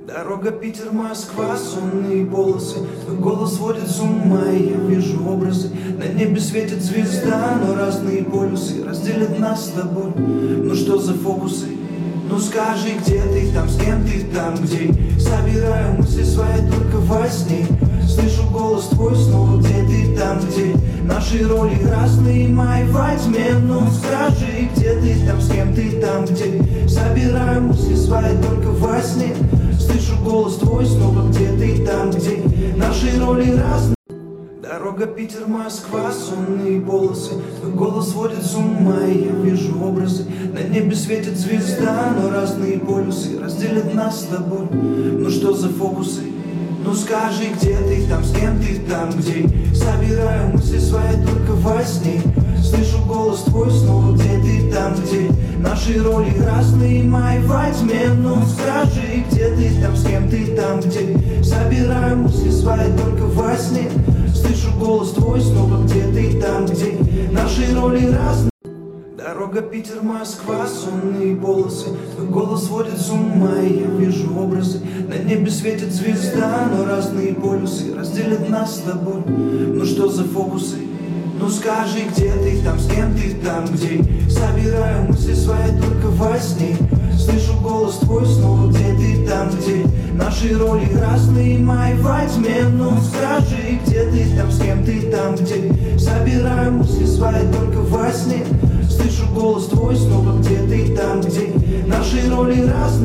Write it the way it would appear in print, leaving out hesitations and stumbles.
Дорога Питер-Москва, сонные полосы. Твой голос сводит с ума, и я вижу образы. На небе светит звезда, но разные полюсы разделят нас с тобой. Ну что за фокусы? Ну скажи, где ты, там с кем ты, там где. Собираю мысли свои только во сне. Слышу голос твой снова, где ты, там где. Наши роли разные, мои во тьме. Ну скажи, где ты, там с кем ты, там где. Собираю мысли свои только во сне. Слышу голос твой снова, где ты, там где. Наши роли разные. Дорога Питер-Москва, сонные полосы. Твой голос сводит с ума, и я вижу образы. На небе светит звезда, но разные полюсы разделят нас с тобой. Ну что за фокусы? Ну скажи, где ты, там с кем ты, там где. Собираю мысли свои только во сне. Слышу голос твой снова, где ты, там где. Наши роли разные, мои во тьме. Ну скажи, где ты, там с кем ты, там где. Собираю мысли свои только во сне. Слышу голос твой снова, где ты, там где. Наши роли разные. Дорога Питер-Москва, сонные полосы. Твой голос сводит с ума, и я вижу образы. На небе светит звезда, но разные полюсы разделят нас с тобой. Ну что за фокусы? Ну скажи, где ты, там с кем ты, там где. Собираю мысли свои только во сне. Слышу голос твой снова, где ты, там где. Наши роли разные, мои во тьме. Ну скажи, где ты, там с кем ты, там где. Собираю мысли свои только во сне. Слышу голос твой снова, где ты, там где. Наши роли разные.